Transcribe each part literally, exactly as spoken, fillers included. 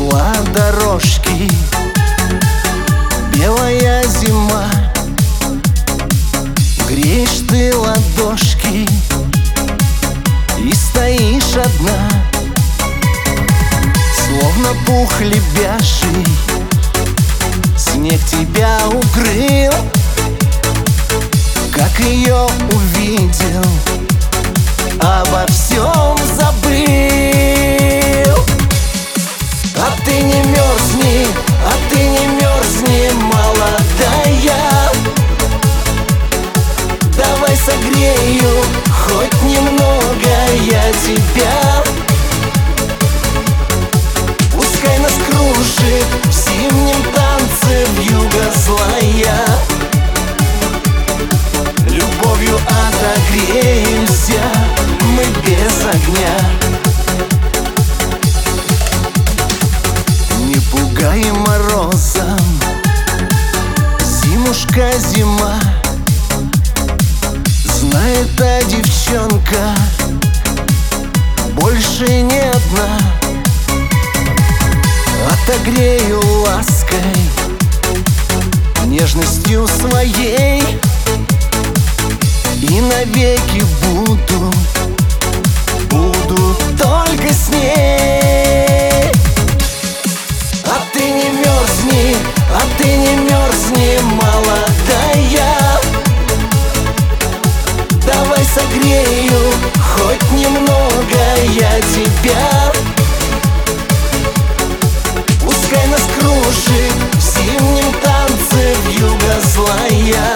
устала дорожки, белая зима. Греешь ты ладошки и стоишь одна, словно пух лебяший. Снег тебя укрыл, как ее увидел, обо всем забыл. А ты не мерзни, а ты не мерзни, молодая. Давай согрею хоть немного я тебя. Пускай нас кружит в зимнем танце вьюга злая. Любовью отогреемся мы без огня. Не пугай морозом, зимушка, зима. Знает та девчонка, больше не одна. Отогрею лаской, нежностью своей, и навеки буду, буду только с ней. А ты не мерзни, а ты не мерзни, молодая. Давай согрею хоть немного я тебя. Пускай нас кружит в зимнем танце вьюга злая.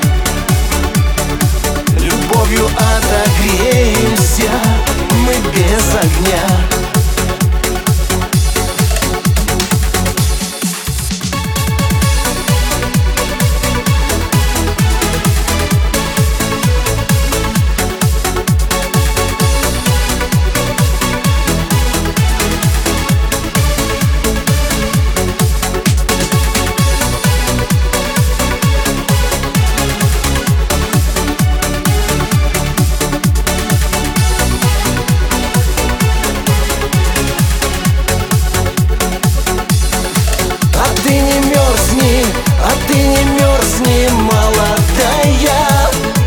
Любовью отогреемся мы без огня. А ты не мерзни, молодая.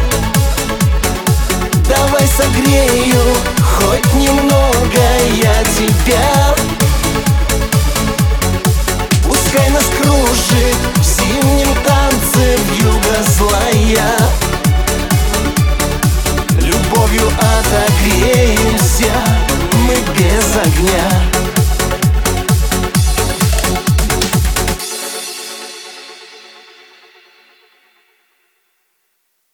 Давай согрею хоть немного я тебя. Пускай нас кружит в